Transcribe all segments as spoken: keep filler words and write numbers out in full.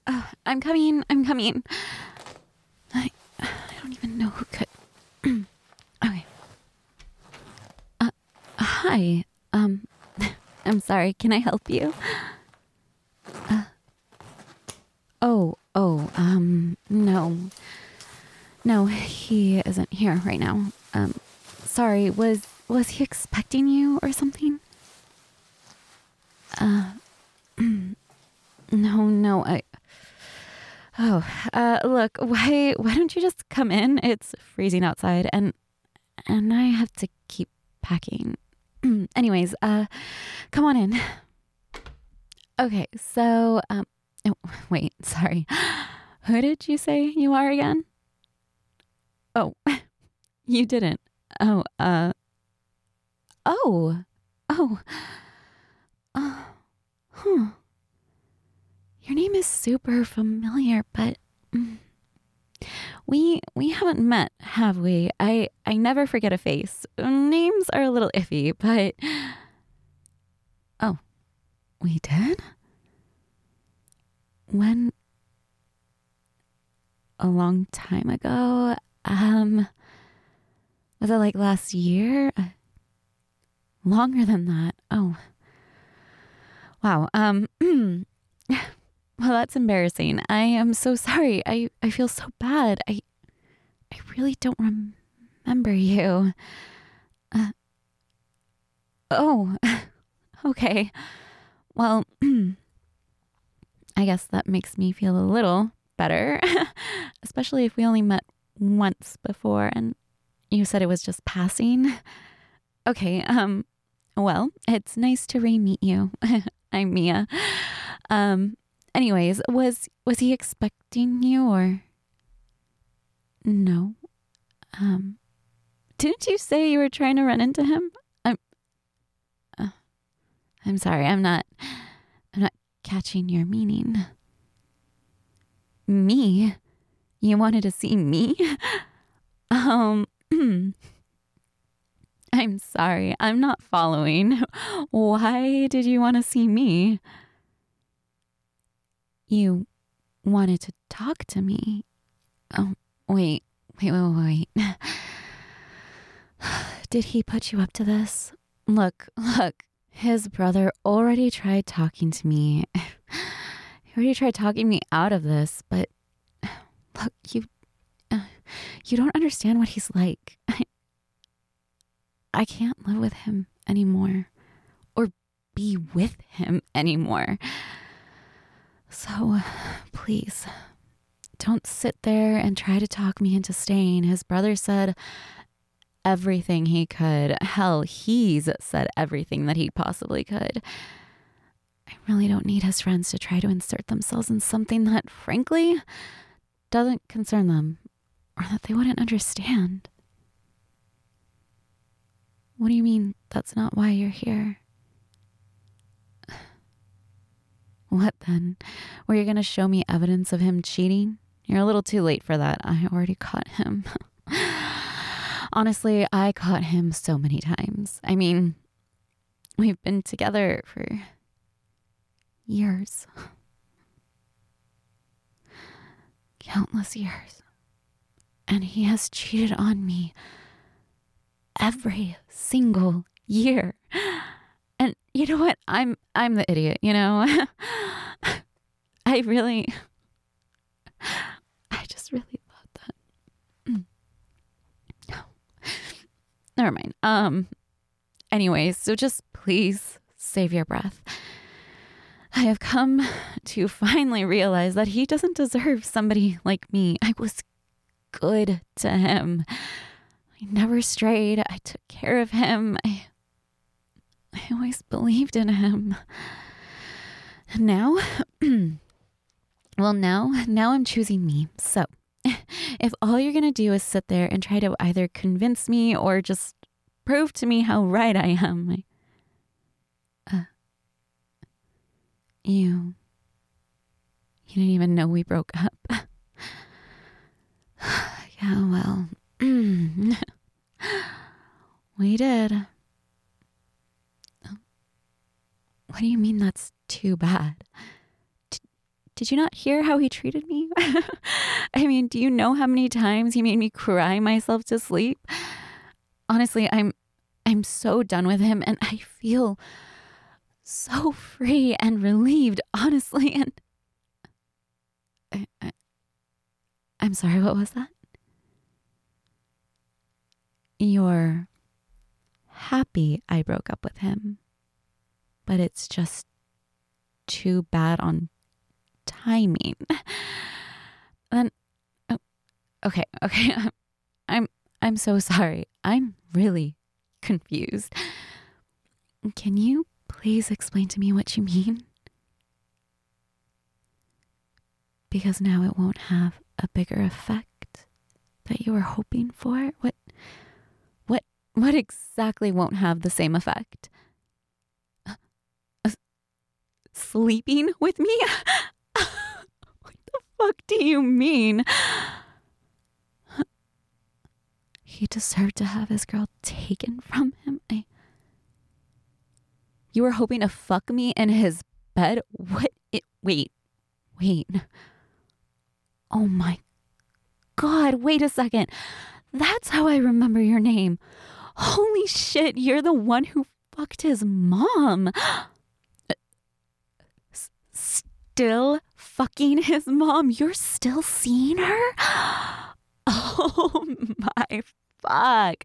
Oh, I'm coming. I'm coming. I, I don't even know who could. Okay. Uh, hi. Um, I'm sorry. Can I help you? Uh, oh, oh, um, no. No, he isn't here right now. Um, sorry. Was, was he expecting you or something? Uh, no, no, I... Oh, uh, look, why, why don't you just come in? It's freezing outside and, and I have to keep packing. Anyways, uh, come on in. Okay, so, um, oh, wait, sorry. Who did you say you are again? Oh, you didn't. Oh, uh, oh, oh, uh, huh. Your name is super familiar, but mm, we we haven't met, have we? I I never forget a face. Names are a little iffy, but oh, we did? When? A long time ago? Um, was it like last year? Uh, longer than that. Oh, wow. Um. Well, that's embarrassing. I am so sorry. I, I feel so bad. I I really don't remember you. Uh, oh, okay. Well, I guess that makes me feel a little better, especially if we only met once before and you said it was just passing. Okay, um, well, it's nice to re-meet you. I'm Mia. Um, anyways, was was he expecting you or no? Um, didn't you say you were trying to run into him? I'm uh, I'm sorry. I'm not I'm not catching your meaning. Me? You wanted to see me? um I'm sorry. I'm not following. Why did you want to see me? You wanted to talk to me. Oh, wait. Wait, wait, wait. Did he put you up to this? Look, look. His brother already tried talking to me. He already tried talking me out of this, but look, you uh, you don't understand what he's like. I, I can't live with him anymore or be with him anymore. So, please, don't sit there and try to talk me into staying. His brother said everything he could. Hell, he's said everything that he possibly could. I really don't need his friends to try to insert themselves in something that, frankly, doesn't concern them or that they wouldn't understand. What do you mean that's not why you're here? What then? Were you going to show me evidence of him cheating? You're a little too late for that. I already caught him. Honestly, I caught him so many times. I mean, we've been together for years. Countless years. And he has cheated on me every single year. And you know what? I'm I'm the idiot, you know? I really I just really thought that. Mm. No. Never mind. Um anyways, so just please save your breath. I have come to finally realize that he doesn't deserve somebody like me. I was good to him. I never strayed. I took care of him. I I always believed in him. And now, well, now, now I'm choosing me. So, if all you're going to do is sit there and try to either convince me or just prove to me how right I am, I, uh, you, you didn't even know we broke up. Yeah, well, we did. What do you mean that's too bad? D- Did you not hear how he treated me? I mean, do you know how many times he made me cry myself to sleep? Honestly, I'm I'm so done with him, and I feel so free and relieved, honestly. And I, I, I'm sorry, what was that? You're happy I broke up with him, but it's just too bad on timing. Then, oh, okay, okay, I'm I'm so sorry. I'm really confused. Can you please explain to me what you mean? Because now it won't have a bigger effect that you were hoping for. What, what, what exactly won't have the same effect? Uh, uh, sleeping with me? What the fuck do you mean? He deserved to have his girl taken from him. I... You were hoping to fuck me in his bed? What? It, wait, wait. Oh my God, wait a second. That's how I remember your name. Holy shit, you're the one who fucked his mom. S- still fucking his mom? You're still seeing her? Oh my fuck.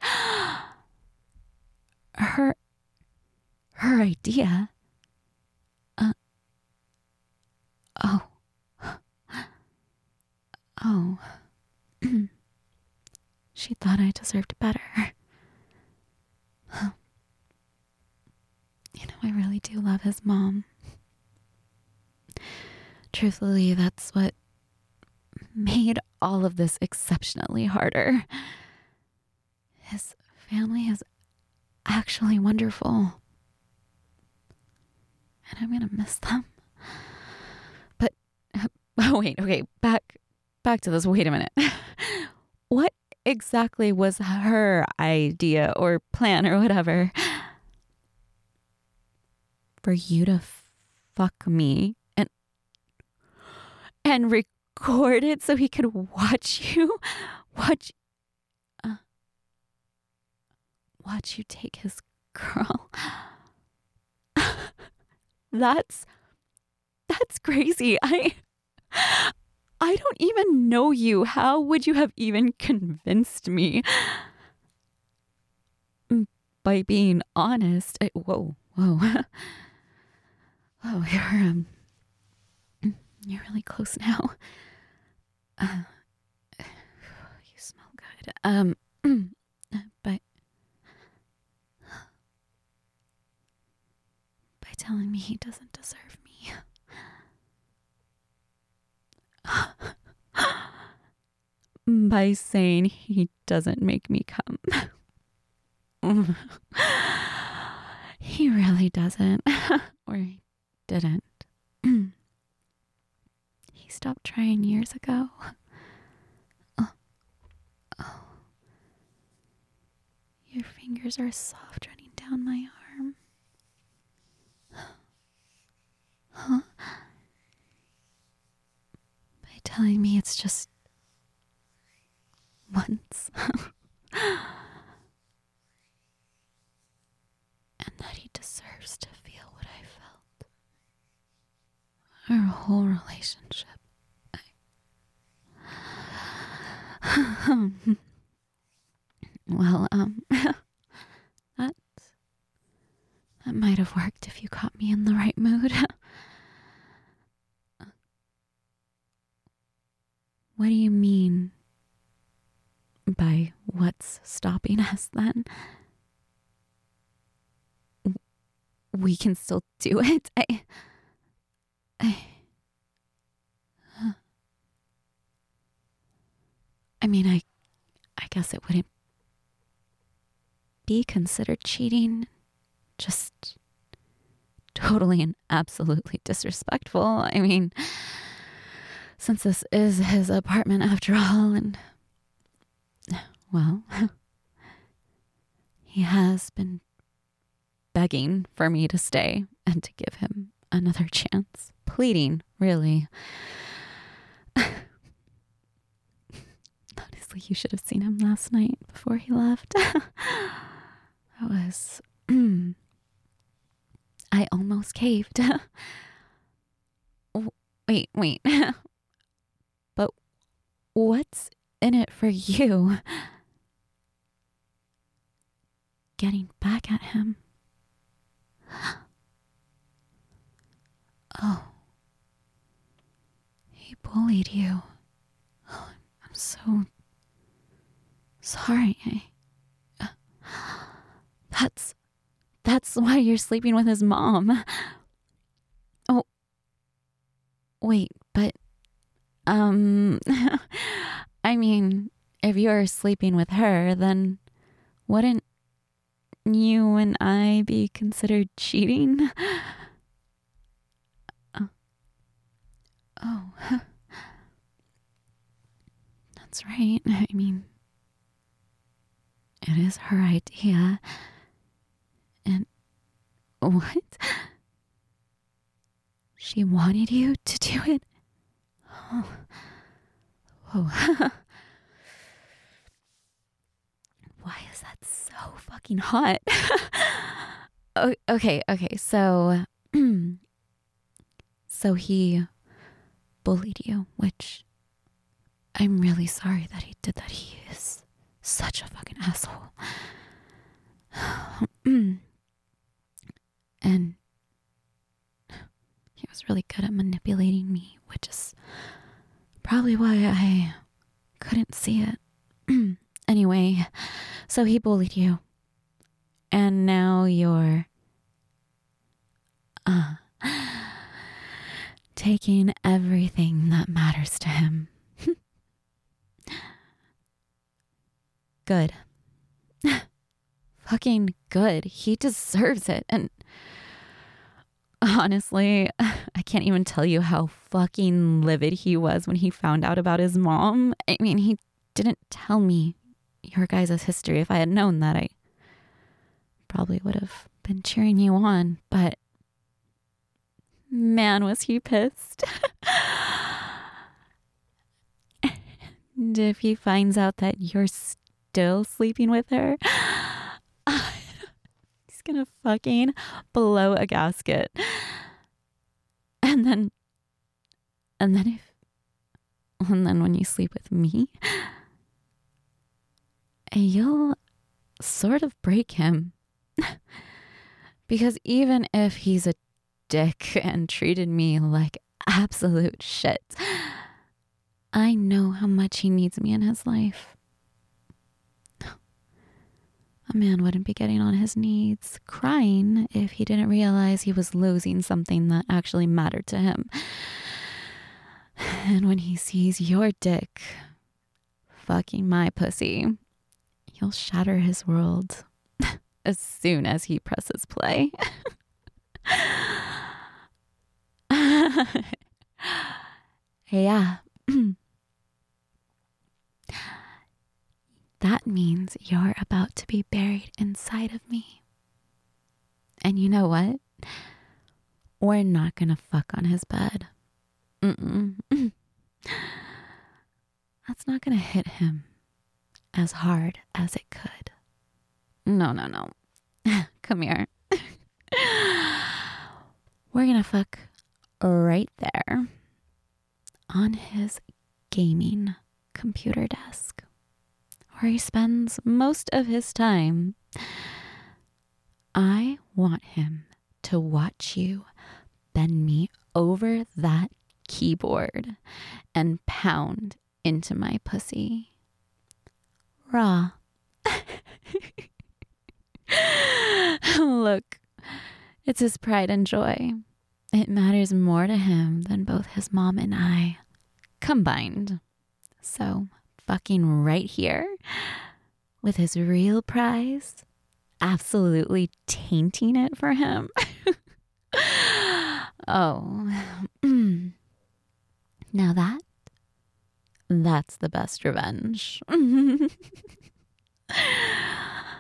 Her, her idea. Uh, oh. Oh. She thought I deserved better. You know, I really do love his mom. Truthfully, that's what made all of this exceptionally harder. His family is actually wonderful. And I'm gonna miss them. But, oh wait, okay, back, back to this. Wait a minute. What exactly was her idea or plan or whatever? For you to fuck me and, and record it so he could watch you? Watch, uh, watch you take his girl. That's, that's crazy. I, I don't even know you. How would you have even convinced me? By being honest. I, whoa, whoa. Oh, you're, um, you're really close now. Uh, you smell good. Um, but by telling me he doesn't deserve me. By saying he doesn't make me come. He really doesn't. Or he didn't. He stopped trying years ago. Oh. Oh. Your fingers are soft running down my arm. Huh? By telling me it's just once. And that he deserves to feel what I felt. Our whole relationship. I... Well, um, that, that might have worked if you caught me in the right mood. What do you mean by what's stopping us then? We can still do it. I, I, I mean, I, I guess it wouldn't be considered cheating. Just totally and absolutely disrespectful. I mean, since this is his apartment after all, and, well, he has been begging for me to stay and to give him another chance. pleading, really. Honestly, you should have seen him last night before he left. That was... I almost caved. Wait, wait. But what's in it for you? Getting back at him. Oh. He bullied you. Oh, I'm so sorry. I, that's that's why you're sleeping with his mom. Oh. Wait, but um I mean, if you're sleeping with her, then wouldn't you and I be considered cheating? Oh. Oh. That's right. I mean, it is her idea. And what? She wanted you to do it? Oh. Oh. Why is that so fucking hot? O- okay, okay, so... so he bullied you, which... I'm really sorry that he did that. He is such a fucking asshole. And... he was really good at manipulating me, which is probably why I couldn't see it. Anyway, so he bullied you. And now you're uh, taking everything that matters to him. Good. Fucking good. He deserves it. And honestly, I can't even tell you how fucking livid he was when he found out about his mom. I mean, he didn't tell me your guys' history. If I had known that, I probably would have been cheering you on. But man, was he pissed. And if he finds out that you're still sleeping with her, he's gonna fucking blow a gasket. And then, and then if, and then when you sleep with me, you'll sort of break him. Because even if he's a dick and treated me like absolute shit, I know how much he needs me in his life. A man wouldn't be getting on his knees crying if he didn't realize he was losing something that actually mattered to him. And when he sees your dick fucking my pussy, he'll shatter his world as soon as he presses play. Yeah. That means you're about to be buried inside of me. And you know what? We're not gonna fuck on his bed. Mm-mm. That's not gonna hit him as hard as it could. No, no, no. Come here. We're gonna fuck right there on his gaming computer desk, where he spends most of his time. I want him to watch you bend me over that keyboard and pound into my pussy. Raw. Look, it's his pride and joy. It matters more to him than both his mom and I combined. So, fucking right here, with his real prize, absolutely tainting it for him. Oh. Now that, that's the best revenge.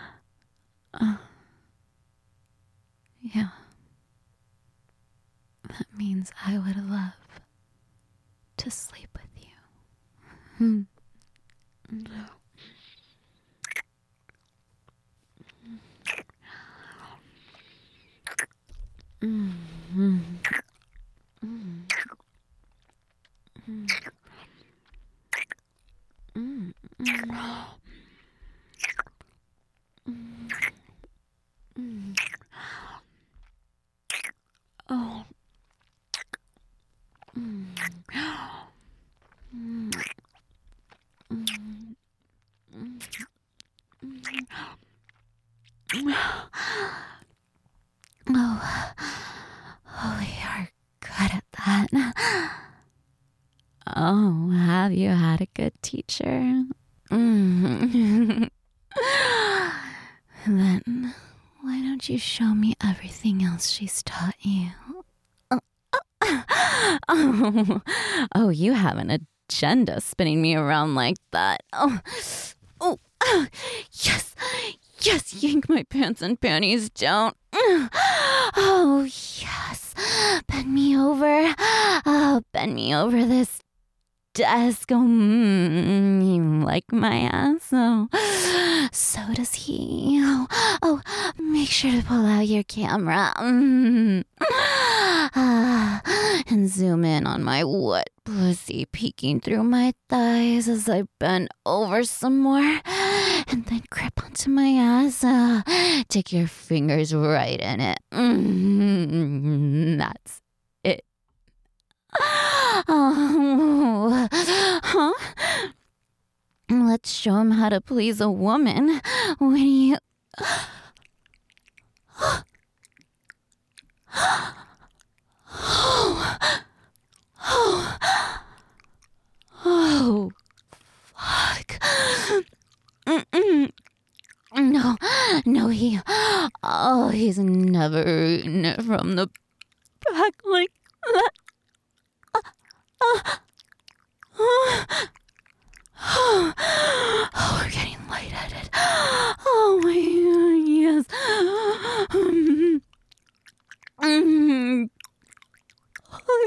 uh, yeah. That means I would love to sleep with you. Hmm. Mm-hmm. Mm-hmm. Mm-hmm. Mm-hmm. Oh. Mm. Mm. Mm. Mm. Oh, oh, you're good at that. Oh, have you had a good teacher? Mm. Then why don't you show me everything else she's taught you? Oh, oh, you have an agenda spinning me around like that. Oh, oh, yes, yes, yank my pants and panties down. Oh, yes, bend me over. Oh, bend me over this desk. Oh, mm, you like my ass? Oh, so does he. Oh, oh, make sure to pull out your camera. Mm. Ah, and zoom in on my wet pussy peeking through my thighs as I bend over some more. And then grip onto my ass. Uh, take your fingers right in it. Mm, that's it. Oh, huh? Let's show him how to please a woman. When you... Oh, oh, oh, fuck. Mm-mm. No, no, he, oh, he's never eaten it from the back like that. Uh, uh, uh, oh, oh, we're getting lightheaded. Oh my God, yes. Mm, mm. Oh,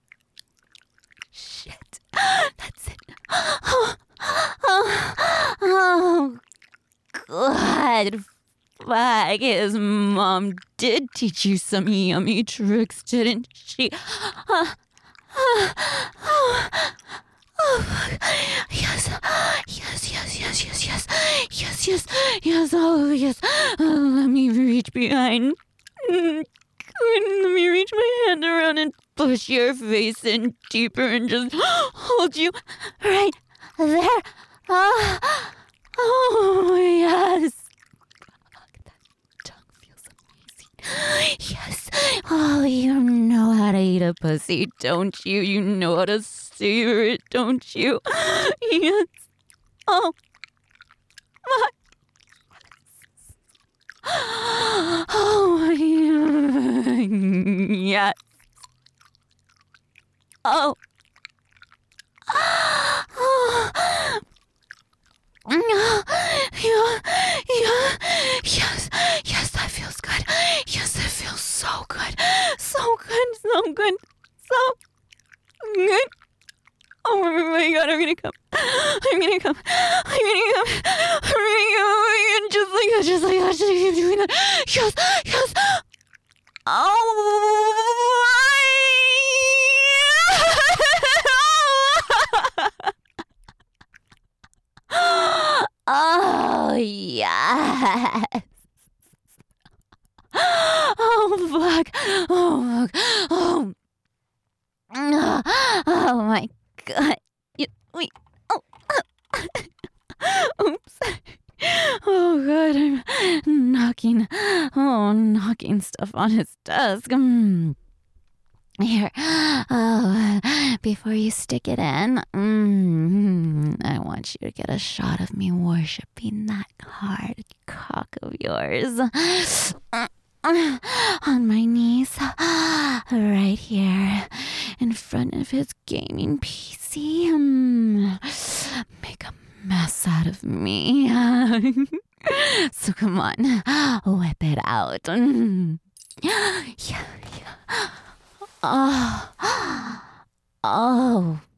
shit, that's it. Oh, oh, oh. God, fuck, his mom did teach you some yummy tricks, didn't she? Uh, uh, oh, oh, yes, yes, yes, yes, yes, yes, yes, yes, yes, oh, yes, uh, let me reach behind, let me reach my hand around and push your face in deeper and just hold you right there, uh, oh, yes. Fuck, that tongue feels amazing. Yes. Oh, you know how to eat a pussy, don't you? You know how to savor it, don't you? Yes. Oh, my. Oh, yes. Oh. Oh. Yeah, yeah, yes, yes, that feels good. Yes, that feels so good. So good, so good, so good. Oh my God, I'm gonna come. I'm gonna come. I'm gonna come. I'm gonna come. Just like that, just like that, just keep doing that. Yes, yes. Oh, oh, yes. Oh, fuck. Oh, fuck. Oh. Oh, my God. You, wait. Oh. Oops. Oh, God. I'm knocking. Oh, knocking stuff on his desk. Mm. Here, oh, before you stick it in, mm, I want you to get a shot of me worshiping that hard cock of yours. On my knees, right here, in front of his gaming P C. Mm, make a mess out of me. So come on, whip it out. Mm. Yeah, yeah. Oh, oh,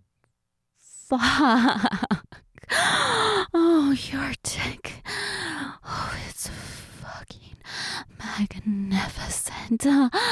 fuck. Oh, your dick. Oh, it's fucking magnificent.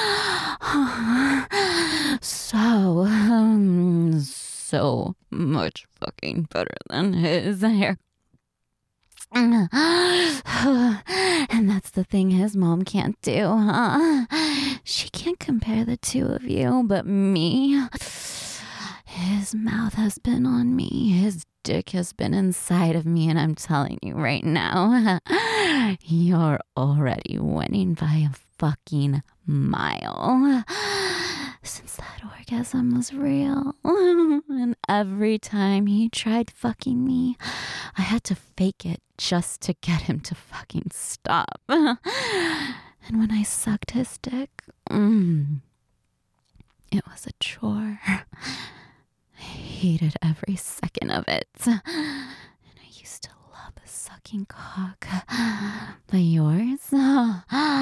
So, um, so much fucking better than his hair. And that's the thing his mom can't do, huh? She can't compare the two of you, but me, his mouth has been on me. His dick has been inside of me, and I'm telling you right now, you're already winning by a fucking mile. Since that orgasm was real. And every time he tried fucking me, I had to fake it just to get him to fucking stop. And when I sucked his dick, mm, it was a chore. I hated every second of it. And I used to love a sucking cock. But yours? Oh,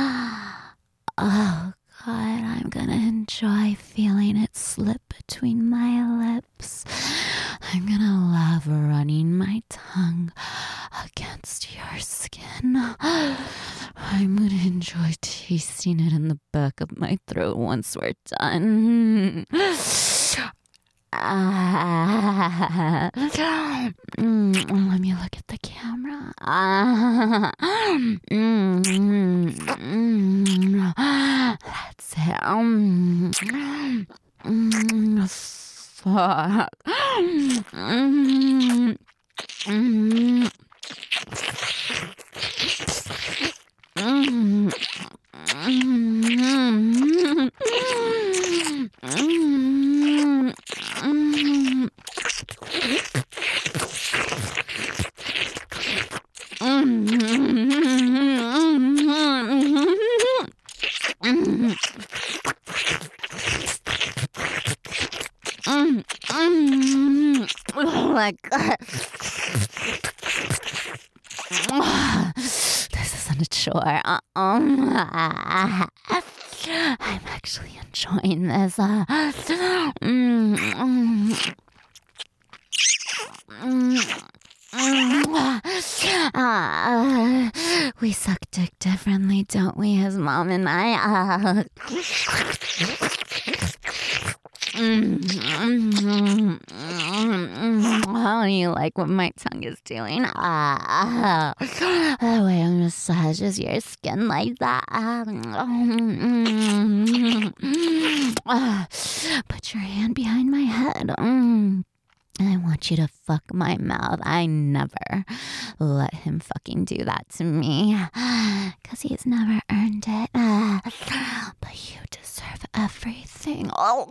God, I'm gonna enjoy feeling it slip between my lips. I'm gonna love running my tongue against your skin. I'm gonna enjoy tasting it in the back of my throat once we're done. Ah, mm, let me look at the camera. Ah, mm, mm, that's it. Um, mm, fuck. Mm, mm, mm, mm, mm, oh my God. This isn't a chore. Um, I'm actually enjoying this. Uh, mm, mm, mm, uh, we suck dick differently, don't we, his mom and I? Uh, how do you like what my tongue is doing? Uh, the way it massages your skin like that. Uh, put your hand behind my head. Mm. I want you to fuck my mouth. I never let him fucking do that to me. Because he's never earned it. Uh, but you deserve everything. Oh.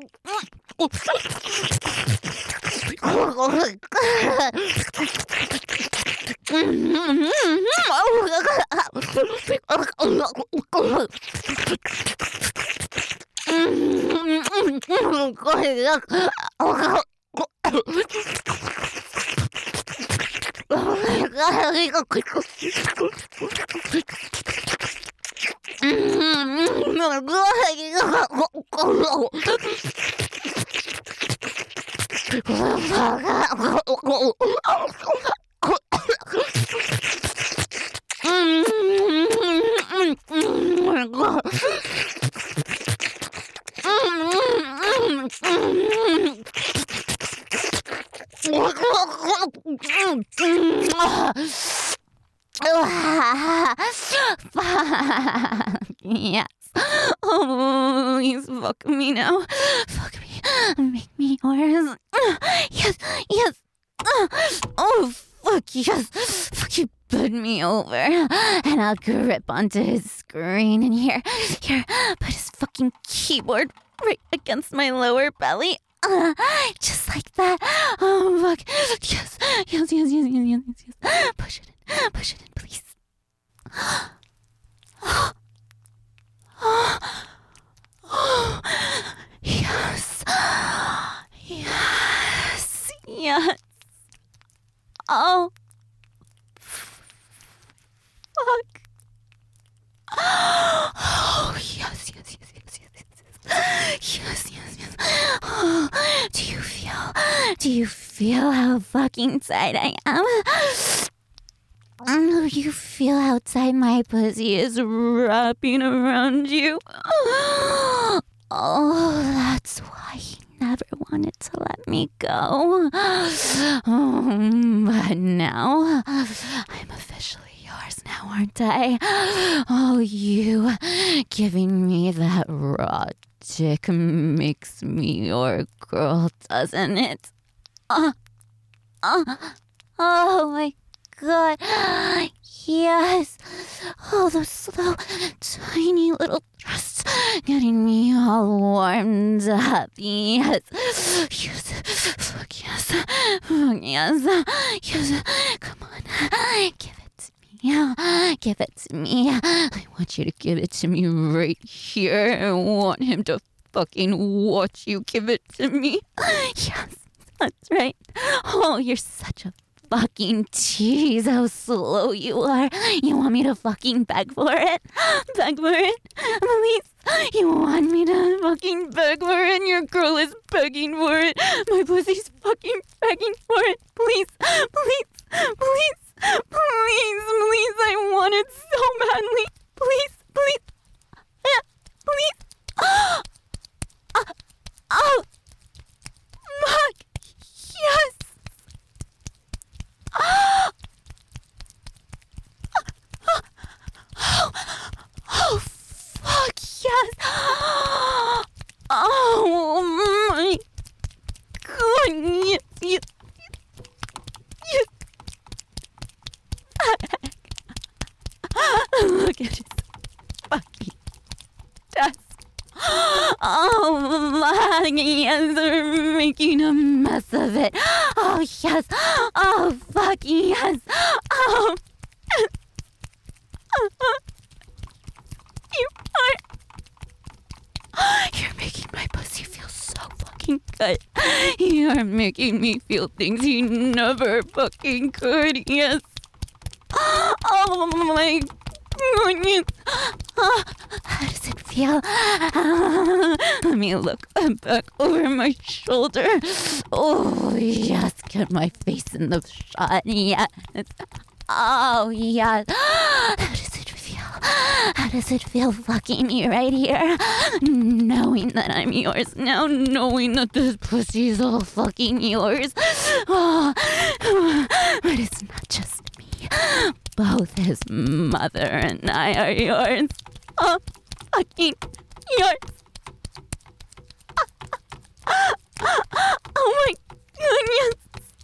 Oh my God. Yes. Oh, please fuck me now. Fuck me. Make me yours. Yes, yes. Oh, fuck, yes. Fuck you. Put me over, and I'll grip onto his screen, and here, here, put his fucking keyboard right against my lower belly. Uh, just like that. Oh, fuck. Yes, yes, yes, yes, yes, yes, yes. Push it in, push it in, please. Yes. Yes. Yes. Oh. Fuck. Oh, yes, yes, yes, yes, yes, yes. Yes, yes, Do you feel, do you feel how fucking tight I am? Do you feel how tight my pussy is wrapping around you? Oh, that's why he never wanted to let me go. Um, but now, I'm officially yours now, aren't I? Oh, you giving me that raw dick makes me your girl, doesn't it? Uh, uh, oh my God. Yes. Oh, those slow, tiny little thrusts getting me all warmed up. Yes. Yes. Fuck yes. Fuck yes. Yes. Come on. Give it to me. Give it to me. I want you to give it to me right here. I want him to fucking watch you give it to me. Yes. That's right. Oh, you're such a fucking tease. How slow you are. You want me to fucking beg for it? Beg for it? Please? You want me to fucking beg for it? Your girl is begging for it. My pussy's fucking begging for it. Please, please, please, please, please. I want it so badly. Please, please, yeah, please. Oh, oh, fuck. Yes. Oh, oh, oh, fuck, yes. Oh, my God, yes, yes, yes. Look at his fucking dust. Oh, fuck, yes, they're making a mess of it. Oh, yes. Oh, fuck, yes. Oh, yes. You are. You're making my pussy feel so fucking good. You're making me feel things he never fucking could. Yes. Oh, my goodness. Oh, how does it feel? Uh, let me look back over my shoulder. Oh, yes. Get my face in the shot. Yes. Oh, yes. How does it feel? How does it feel fucking me right here? Knowing that I'm yours now. Knowing that this pussy's all fucking yours. Oh, but it's not just me. Both his mother and I are yours. Oh, fucking yours. Oh my goodness.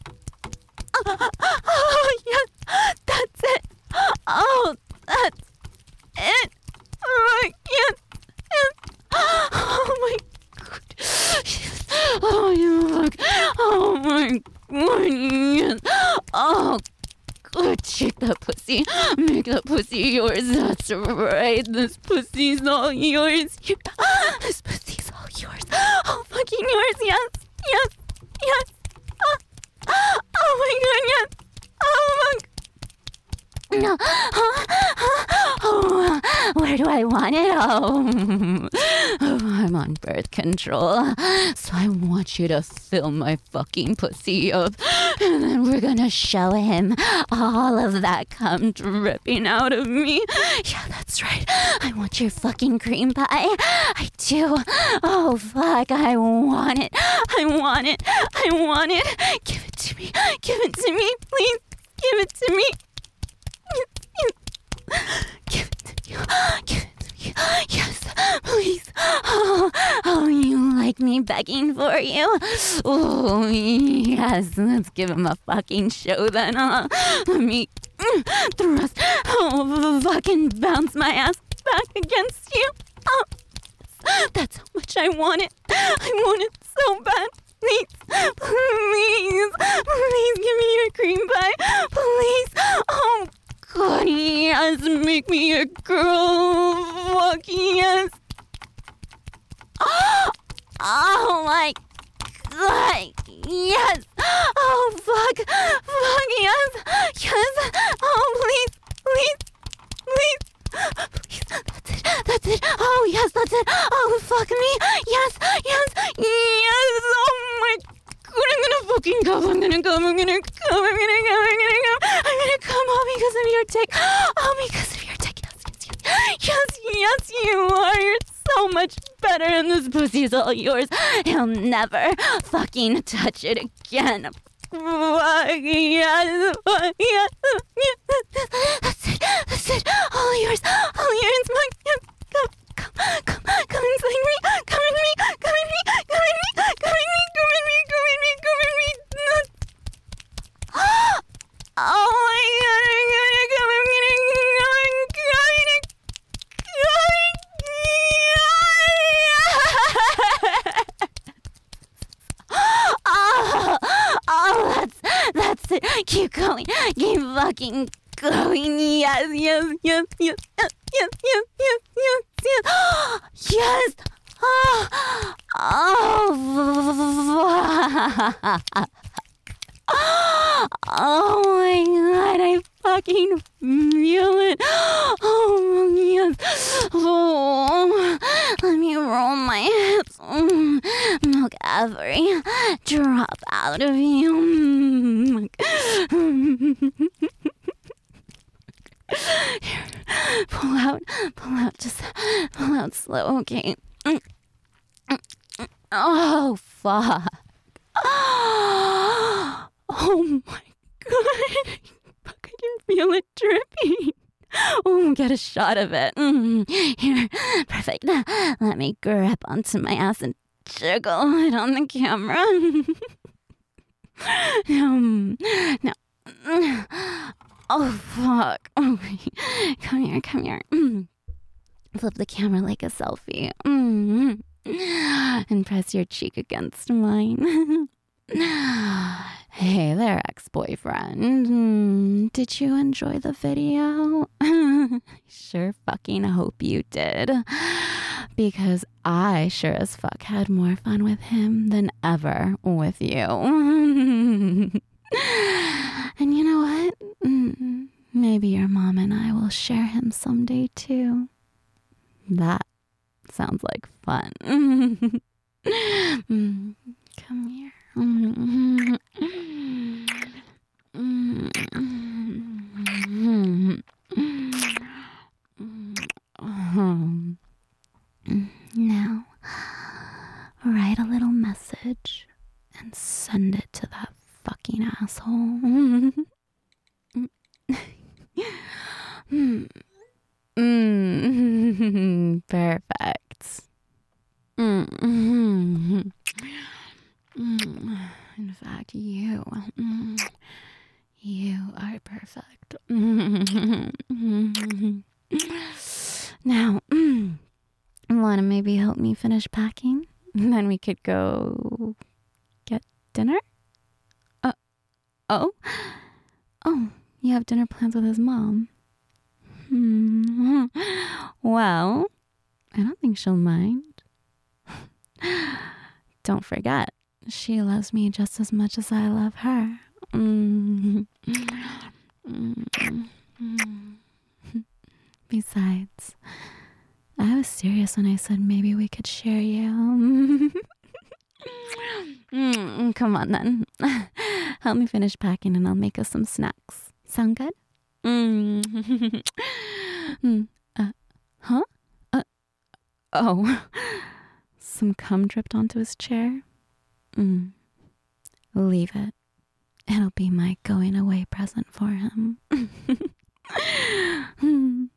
Oh, yes. That's it. Oh, that's it. Oh, yes. Yes. Oh, my God. Yes. Oh, you look. Oh, my God. Yes. Oh, good. Shake that pussy. Make that pussy yours. That's right. This pussy's all yours. You, this pussy's all yours. Oh, fucking yours. Yes. Yes. Yes. Oh, oh my goodness. Oh my. No. Oh, oh, where do I want it? Oh, oh, I'm on birth control. So I want you to fill my fucking pussy up. And then we're gonna show him all of that cum dripping out of me. Yeah, that's right. I want your fucking cream pie. I do. Oh, fuck. I want it. I want it. I want it. Give it to me. Give it to me. Please. Give it to me. Give it to me. Give it to me. Yes, please. Oh, oh, you like me begging for you? Oh, yes. Let's give him a fucking show then, huh? Let me thrust. Oh, fucking bounce my ass back against you. Oh, that's how much I want it. I want it so bad. Please, please, please give me your cream pie. Please. Oh, God, yes. Make me a girl. Fuck yes. Oh, my God. Yes. Oh, fuck. Fuck yes. Yes. Oh, please, please, please. Please, that's it, that's it. Oh, yes, that's it. Oh, fuck me. Yes, yes, yes. Oh, my fucking come. I'm gonna come. I'm gonna come. I'm gonna come. I'm gonna come. I'm gonna come all because of your dick. All because of your dick. Yes, yes, yes, yes, you are. You're so much better, and this pussy's all yours. He'll never fucking touch it again. Fuck yes, fuck yes, yes. That's it, that's it. All yours, all yours. Come, come, come, come inside me. Come in me. Come in me. Come in me. Come in me. Come in me. Come in me. Come in me. Oh my god! I'm gonna come. I'm gonna come. I'm going to. Oh, oh, that's that's it. Keep going. Keep fucking going. Yes, yes, yes, yes, yes, yes, yes, yes, yes, yes. Yes. Oh, oh. Oh my god, I fucking feel it. Oh, yes. Oh, let me roll my hips. Mm, milk every drop out of you. Here, pull out, pull out, just pull out slow, okay? Oh, fuck. Oh my god. Fuck, I can feel it dripping. Oh, get a shot of it. Mm, here, perfect. Let me grab onto my ass and jiggle it on the camera. um, no. Oh, fuck. Oh, come here, come here. Mm. Flip the camera like a selfie. Mm. And press your cheek against mine. Hey there, ex-boyfriend. Mm, did you enjoy the video? Sure fucking hope you did. Because I sure as fuck had more fun with him than ever with you. And you know what? Mm, maybe your mom and I will share him someday too. That sounds like fun. mm, come here. Mm-hmm. Now, write a little message and send it to that fucking asshole. mm. Perfect. Mm-hmm. Mm. In fact, you, mm, you are perfect. Now, mm, want to maybe help me finish packing? And then we could go get dinner? Uh, oh? Oh, you have dinner plans with his mom. Hmm. Well, I don't think she'll mind. Don't forget, she loves me just as much as I love her. Mm. Mm. Besides, I was serious when I said maybe we could share you. mm, come on then. Help me finish packing and I'll make us some snacks. Sound good? Mm. mm. Uh, huh? Uh, oh. Some cum dripped onto his chair? Mm. Leave it. It'll be my going away present for him. mm.